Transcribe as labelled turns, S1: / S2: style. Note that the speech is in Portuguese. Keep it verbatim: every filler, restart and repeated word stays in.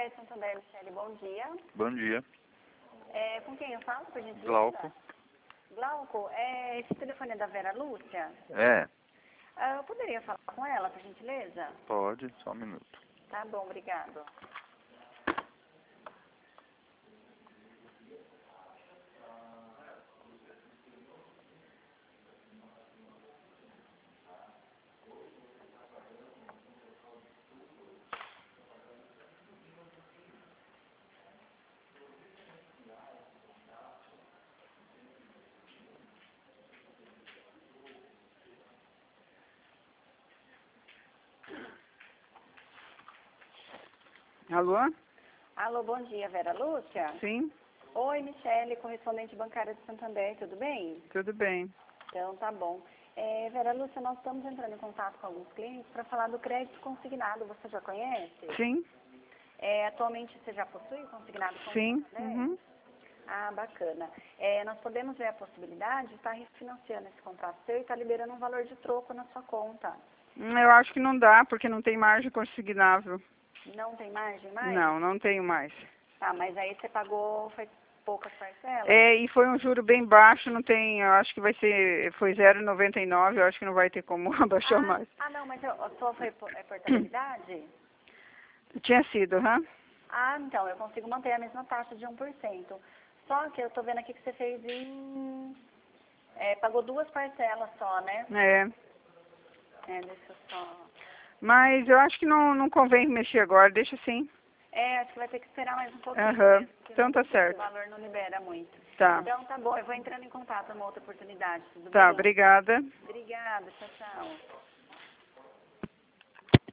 S1: Crédito Santander, Michele, bom dia.
S2: Bom dia.
S1: É, com quem eu falo, por gentileza?
S2: Glauco.
S1: Glauco, é, esse telefone é da Vera Lúcia?
S2: É,
S1: Ah, eu poderia falar com ela, por gentileza?
S2: pode, só um minuto.
S1: Tá bom, obrigado.
S3: Alô?
S1: Alô, bom dia, Vera Lúcia?
S3: Sim,
S1: Oi, Michele, correspondente bancária de Santander, tudo bem?
S3: tudo bem.
S1: Então, tá bom. É, Vera Lúcia, nós estamos entrando em contato com alguns clientes para falar do crédito consignado, você já conhece?
S3: Sim,
S1: É, atualmente você já possui consignado com
S3: sim,
S1: Santander?
S3: uhum.
S1: Ah, bacana. É, nós podemos ver a possibilidade de estar refinanciando esse contrato seu e estar liberando um valor de troco na sua conta.
S3: Hum, Eu acho que não dá, porque não tem margem consignável.
S1: Não tem margem mais?
S3: Não, não tenho mais.
S1: Ah, mas aí você pagou, foi poucas parcelas?
S3: É, e foi um juro bem baixo, não tem, eu acho que vai ser, foi zero vírgula noventa e nove, eu acho que não vai ter como abaixar
S1: ah,
S3: mais.
S1: ah, não, mas eu- a sua foi por, é portabilidade?
S3: Tinha sido, hã?
S1: Ah, então, eu consigo manter a mesma taxa de um por cento. Só que eu tô vendo aqui que você fez em... é, pagou duas parcelas só, né?
S3: É,
S1: É, deixa eu só...
S3: mas eu acho que não, não convém mexer agora, deixa assim.
S1: É, acho que vai ter que esperar mais um pouquinho
S3: Aham,
S1: mesmo, porque
S3: então
S1: não-
S3: tá
S1: esse
S3: certo.
S1: valor não libera muito.
S3: Tá,
S1: Então, tá bom, eu vou entrando em contato numa outra oportunidade, tudo
S3: tá,
S1: bem?
S3: obrigada.
S1: Obrigada, tchau, tchau.